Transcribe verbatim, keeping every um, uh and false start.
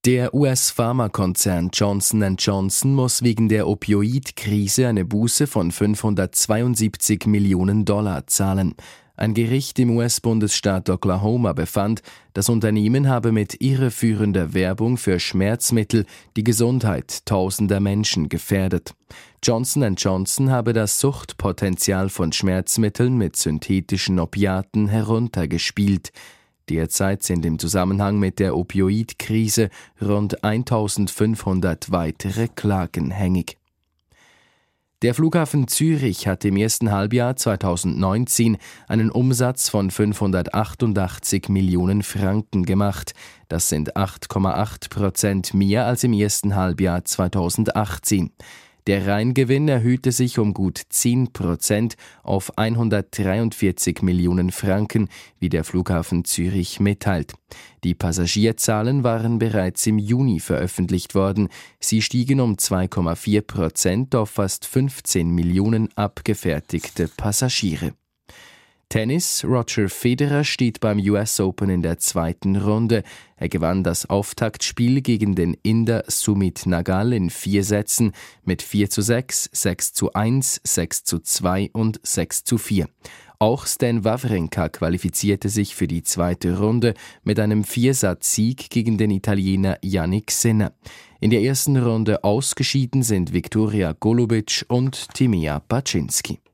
Der U S-Pharmakonzern Johnson and Johnson muss wegen der Opioid-Krise eine Buße von fünfhundertzweiundsiebzig Millionen Dollar zahlen. Ein Gericht im U S-Bundesstaat Oklahoma befand, das Unternehmen habe mit irreführender Werbung für Schmerzmittel die Gesundheit tausender Menschen gefährdet. Johnson and Johnson habe das Suchtpotenzial von Schmerzmitteln mit synthetischen Opiaten heruntergespielt. Derzeit sind im Zusammenhang mit der Opioid-Krise rund eintausendfünfhundert weitere Klagen hängig. Der Flughafen Zürich hat im ersten Halbjahr zweitausendneunzehn einen Umsatz von fünfhundertachtundachtzig Millionen Franken gemacht. Das sind acht Komma acht Prozent mehr als im ersten Halbjahr zweitausendachtzehn. Der Reingewinn erhöhte sich um gut zehn Prozent auf hundertdreiundvierzig Millionen Franken, wie der Flughafen Zürich mitteilt. Die Passagierzahlen waren bereits im Juni veröffentlicht worden. Sie stiegen um zwei Komma vier Prozent auf fast fünfzehn Millionen abgefertigte Passagiere. Tennis: Roger Federer steht beim U S Open in der zweiten Runde. Er gewann das Auftaktspiel gegen den Inder Sumit Nagal in vier Sätzen mit vier zu sechs, sechs zu eins, sechs zu zwei und sechs zu vier. Auch Stan Wawrinka qualifizierte sich für die zweite Runde mit einem Viersatz-Sieg gegen den Italiener Jannik Sinner. In der ersten Runde ausgeschieden sind Viktoria Golubic und Timea Bacsinszky.